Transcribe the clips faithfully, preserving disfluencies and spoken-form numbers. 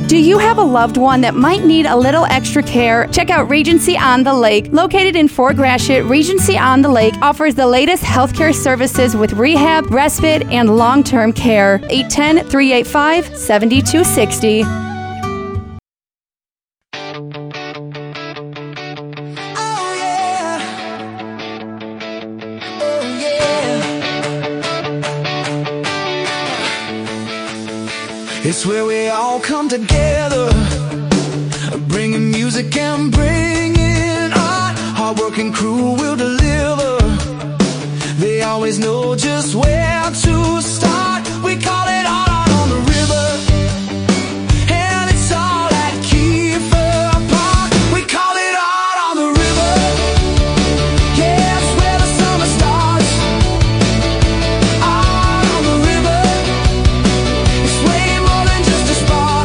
Do you have a loved one that might need a little extra care? Check out Regency on the Lake. Located in Fort Gratiot, Regency on the Lake offers the latest healthcare services with rehab, respite, and long-term care. eight one zero, three eight five, seven two six zero. It's where we all come together, bringing music and bringing art. Hard-working crew will deliver. They always know just where to start. We call it Art on the River, and it's all at Kiefer Park. We call it Art on the River. Yeah, it's where the summer starts. Art on the River. It's way more than just a spot.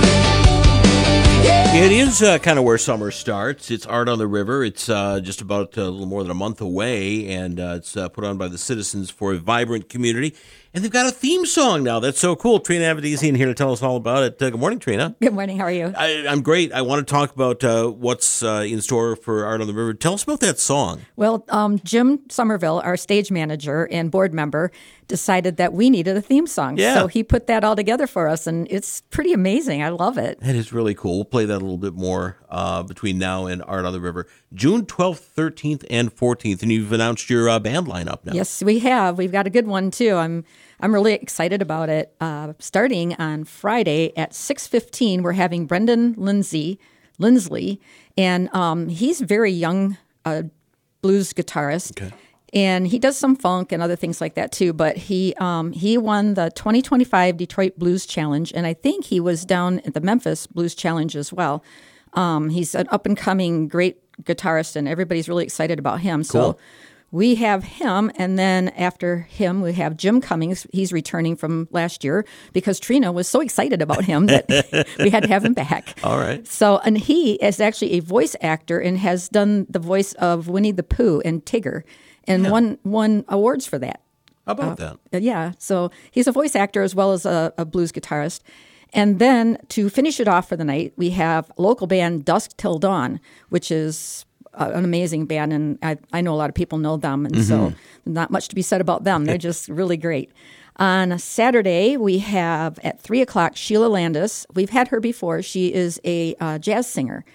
Yeah. It is uh, kind of where summer starts. It's Art on the River. It's uh, just about uh, a little more than a month away, and uh, it's uh, put on by the Citizens for a Vibrant Community. And they've got a theme song now. That's so cool. Trina Avedisian here to tell us all about it. Uh, good morning, Trina. Good morning. How are you? I, I'm great. I want to talk about uh, what's uh, in store for Art on the River. Tell us about that song. Well, um, Jim Somerville, our stage manager and board member, decided that we needed a theme song. Yeah. So he put that all together for us, and it's pretty amazing. I love it. That is really cool. We'll play that a little bit more uh, between now and Art on the River. June twelfth, thirteenth, and fourteenth. And you've announced your uh, band lineup now. Yes, we have. We've got a good one, too. I'm I'm really excited about it. Uh, starting on Friday at six fifteen, we're having Brendan Lindsay, Lindsley, and um, he's a very young uh, blues guitarist. Okay. And he does some funk and other things like that, too. But he um, he won the twenty twenty-five Detroit Blues Challenge, and I think he was down at the Memphis Blues Challenge as well. Um, he's an up-and-coming great guitarist, and everybody's really excited about him. Cool. So we have him, and then after him, we have Jim Cummings. He's returning from last year because Trina was so excited about him that we had to have him back. All right. So, and he is actually a voice actor and has done the voice of Winnie the Pooh and Tigger, and Yeah. won won awards for that. How about that? Uh, yeah, so he's a voice actor as well as a, a blues guitarist. And then to finish it off for the night, we have local band Dusk Till Dawn, which is uh, an amazing band, and I, I know a lot of people know them, and so not much to be said about them. They're just really great. On Saturday, we have at three o'clock Sheila Landis. We've had her before. She is a uh, jazz singer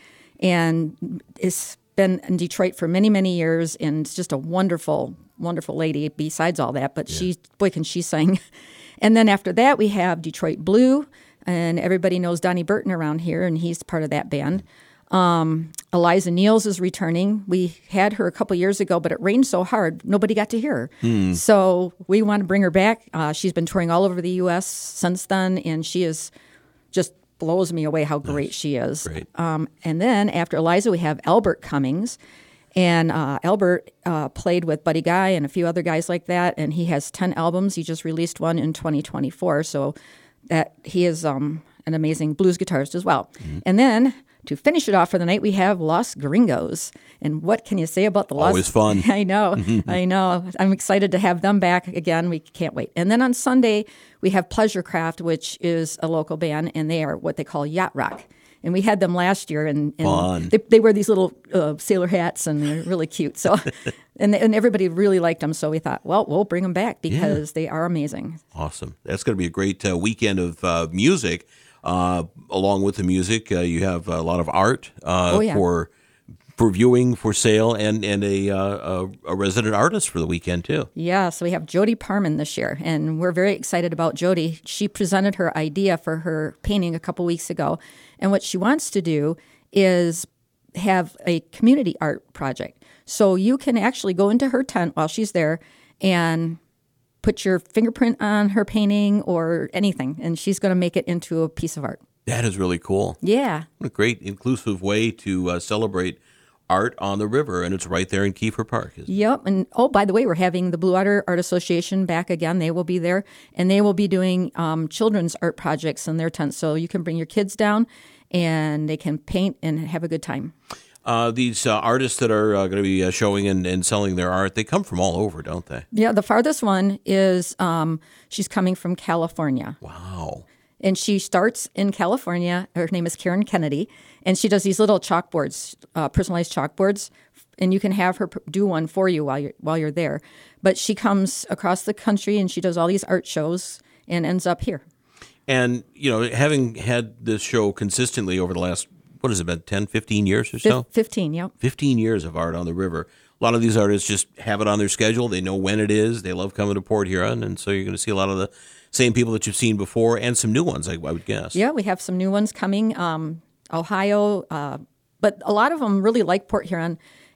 and has been in Detroit for many, many years, and it's just a wonderful, wonderful lady besides all that. But she, boy, can she sing. And then after that, we have Detroit Blue, and everybody knows Donnie Burton around here, and he's part of that band. Um, Eliza Niels is returning. We had her a couple years ago, but it rained so hard, nobody got to hear her. Hmm. So we want to bring her back. Uh, she's been touring all over the U S since then, and she is just blows me away how great Nice. she is. Great. Um, and then after Eliza, we have Albert Cummings. And uh, Albert uh, played with Buddy Guy and a few other guys like that, and he has ten albums. He just released one in twenty twenty-four, so that he is um, an amazing blues guitarist as well. Mm-hmm. And then to finish it off for the night, we have Los Gringos. And what can you say about the Los? Always fun. I know, I know. I'm excited to have them back again. We can't wait. And then on Sunday, we have Pleasure Craft, which is a local band, and they are what they call yacht rock. And we had them last year, and, and Fun. They, they wear these little uh, sailor hats, and they're really cute. So, and and everybody really liked them. So we thought, well, we'll bring them back because they are amazing. Awesome. That's going to be a great uh, weekend of uh, music. Uh, along with the music, uh, you have a lot of art uh, Oh, yeah. for for viewing, for sale, and and a, uh, a a resident artist for the weekend too. Yeah, so we have Jody Parman this year, and we're very excited about Jody. She presented her idea for her painting a couple weeks ago, and what she wants to do is have a community art project. So you can actually go into her tent while she's there and put your fingerprint on her painting or anything, and she's going to make it into a piece of art. That is really cool. Yeah. What a great inclusive way to uh, celebrate art on the river, and it's right there in Kiefer Park. Isn't it? Yep. And oh, by the way, we're having the Blue Water Art Association back again. They will be there, and they will be doing um, children's art projects in their tent. So you can bring your kids down, and they can paint and have a good time. Uh, these uh, artists that are uh, going to be uh, showing and, and selling their art, they come from all over, don't they? Yeah, the farthest one is um, she's coming from California. Wow. And she starts in California. Her name is Karen Kennedy. And she does these little chalkboards, uh, personalized chalkboards. And you can have her do one for you while you're, while you're there. But she comes across the country and she does all these art shows and ends up here. And, you know, having had this show consistently over the last, what has it been, ten, fifteen years or so? fifteen, yep. fifteen years of Art on the River. A lot of these artists just have it on their schedule. They know when it is. They love coming to Port Huron. And so you're going to see a lot of the same people that you've seen before and some new ones, I, I would guess. Yeah, we have some new ones coming. Um, Ohio, uh, but a lot of them really like Port Huron.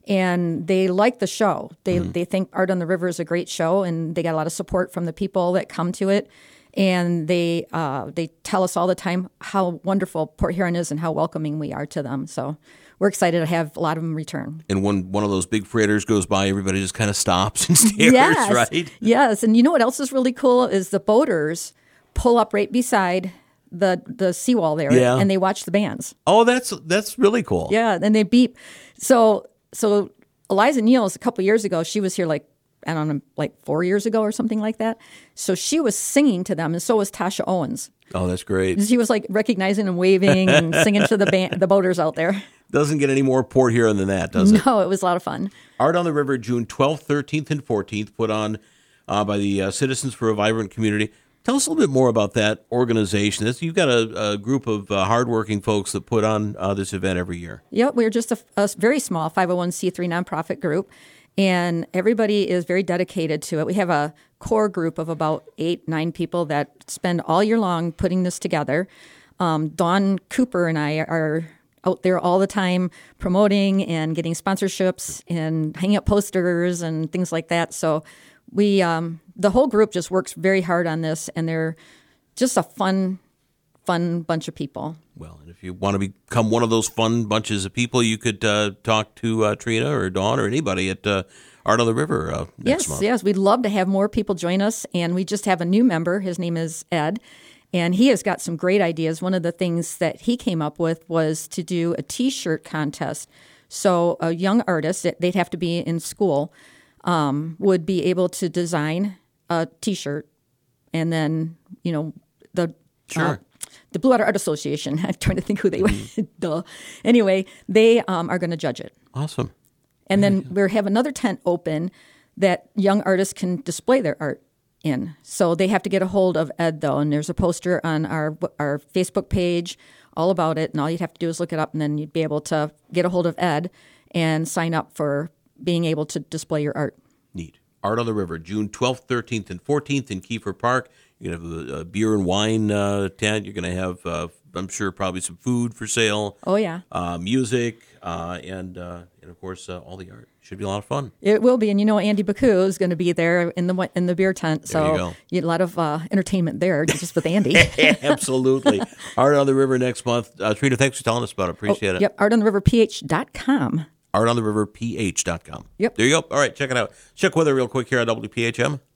And they like the show. They mm-hmm. they think Art on the River is a great show, and they got a lot of support from the people that come to it. And they uh, they tell us all the time how wonderful Port Huron is and how welcoming we are to them. So we're excited to have a lot of them return. And when one of those big freighters goes by, everybody just kind of stops and stares, yes. right? Yes. And you know what else is really cool is the boaters pull up right beside the the seawall there, yeah. and they watch the bands. Oh, that's that's really cool. Yeah, and they beep. So so Eliza Niels, a couple years ago, she was here like, I don't know, like four years ago or something like that. So she was singing to them, and so was Tasha Owens. Oh, that's great. She was like recognizing and waving and singing to the band, the boaters out there. Doesn't get any more Port Huron than that, does it? No, it was a lot of fun. Art on the River, June twelfth, thirteenth, and fourteenth, put on uh, by the uh, Citizens for a Vibrant Community. Tell us a little bit more about that organization. This, you've got a, a group of uh, hardworking folks that put on uh, this event every year. Yep, we're just a, a very small five oh one c three nonprofit group, and everybody is very dedicated to it. We have a core group of about eight, nine people that spend all year long putting this together. Um, Dawn Cooper and I are out there all the time promoting and getting sponsorships and hanging up posters and things like that. So we, um, the whole group just works very hard on this, and they're just a fun, fun bunch of people. Well, and if you want to become one of those fun bunches of people, you could uh, talk to uh, Trina or Dawn or anybody at uh, Art on the River uh, next yes, month. Yes, yes. We'd love to have more people join us, and we just have a new member. His name is Ed, and he has got some great ideas. One of the things that he came up with was to do a T-shirt contest. So a young artist, they'd have to be in school, um, would be able to design a T-shirt, and then, you know, the sure. uh, the Blue Water Art Association, I'm trying to think who they were. Duh. Anyway, they um, are going to judge it. Awesome. And then we have another tent open that young artists can display their art in. So they have to get a hold of Ed, though, and there's a poster on our our Facebook page all about it, and all you'd have to do is look it up, and then you'd be able to get a hold of Ed and sign up for being able to display your art. Neat. Art on the River, June twelfth, thirteenth, and fourteenth in Kiefer Park. You're going to have a, a beer and wine uh, tent. You're going to have, uh, I'm sure, probably some food for sale. Oh, yeah. Uh, music, uh, and, uh, and, of course, uh, all the art. Should be a lot of fun. It will be. And, you know, Andy Baku is going to be there in the in the beer tent. So there you go. You get a lot of uh, entertainment there just with Andy. Absolutely. Art on the River next month. Uh, Trina, thanks for telling us about it. Appreciate oh, it. Yep, art on the river p h dot com. art on the river p h dot com. Yep. There you go. All right, check it out. Check weather real quick here on W P H M.